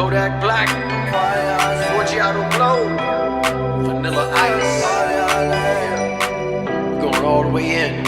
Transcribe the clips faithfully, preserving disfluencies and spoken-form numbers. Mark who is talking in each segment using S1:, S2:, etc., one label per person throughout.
S1: Kodak Black, Forgiato Glow, Vanilla Ice. We're going all the way in.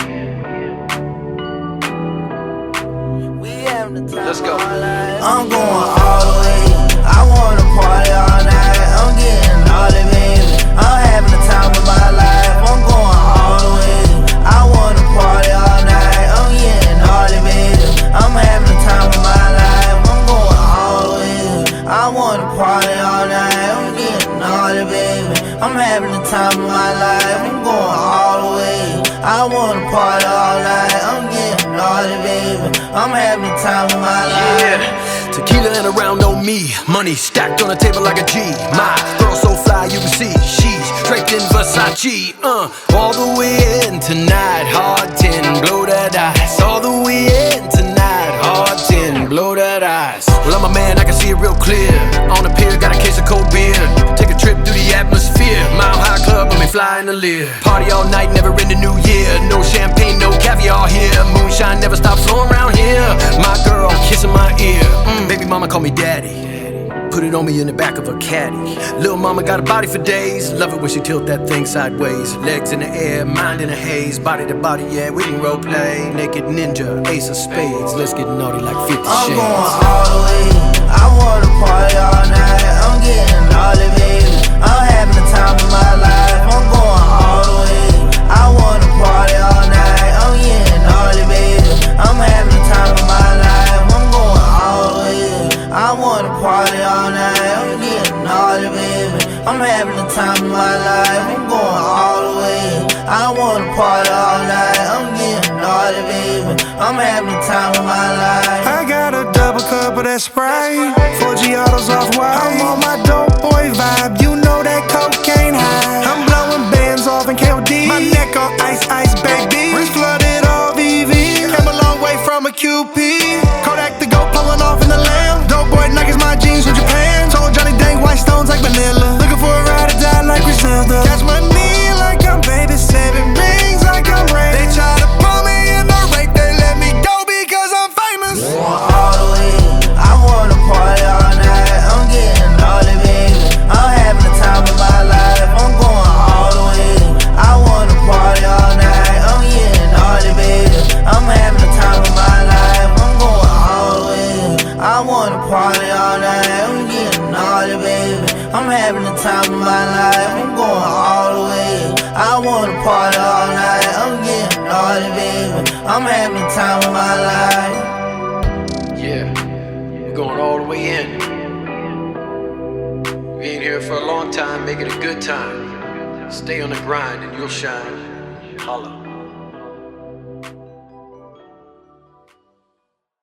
S1: Let's go.
S2: I'm going all the way. I wanna party all night. I'm getting all it, baby. I'm having the time of my life. I'm going all the way. I wanna party all night. I'm getting all it, baby. I'm having the time of my life. I'm going all the way. I wanna party all night. I'm getting all it, baby. I'm having the time of my life. I'm going all the way. I wanna party all night. I'm getting all it, baby. I'm having the time of my life.
S1: Yeah. Tequila and around on me, money stacked on the table like a G. My girl so fly you can see, she's draped in Versace. Uh, all the way in tonight, hard ten, blow that ice. All the way in tonight, hard ten, blow that ice. Well, I'm a man, I can see it real clear. On the pier, got a case of cold beer. Take a trip through the atmosphere. Mile High Club, let me fly in the Lear. Party all night, never in the new year. No champagne, no caviar here. Moonshine never stops flowing around here. My girl kissing my ear. Mm, baby mama call me daddy. Put it on me in the back of a caddy. Little mama got a body for days. Love it when she tilt that thing sideways. Legs in the air, mind in a haze. Body to body, yeah, we can role play. Naked ninja, ace of spades. Let's get naughty like fifty
S2: I'm
S1: shades.
S2: going all the way. I wanna party all night. I'm getting all it, baby. I'm having the time of my life. I'm going all the way. I wanna party all night. I'm getting all it, baby. I'm having the time of my life. I'm going all the way. I wanna party all night. I'm getting all it, baby. I'm having the time of my life. I'm going all the way. I wanna party all night. I'm getting all it, baby. I'm having the time of my life.
S3: I got a double cup of that Sprite, Forgiatos off-white. I'm on my dope boy vibe, you know that cocaine high. I'm blowing bands off in K O D, my neck on ice, ice, baby. Wrist flooded all V V, came a long way from a Q P. Kodak the goat pulling off in the lamb. Dope boy Nikes, my jeans from Japan. Told Johnny dang white stones like vanilla. Looking for a ride or die like Griselda. Catch my knee like I'm baby, seven rings like I'm Ray. They try to pull me in the rape, they let me go because I'm famous.
S2: Going all the way. I wanna party all night. I'm getting all it, baby. I'm having the time of my life. I'm going all the way. I wanna party all night. I'm getting all it, baby. I'm having the time of my life. I'm going all the way. I wanna party all night. I'm getting all it, baby. I'm having the time of my life. I'm going all the way. I wanna party all night. I'm getting all it, baby. I'm having the time of my life.
S1: Yeah, we're going all the way in. We ain't here for a long time, make it a good time. Stay on the grind and you'll shine. Holla.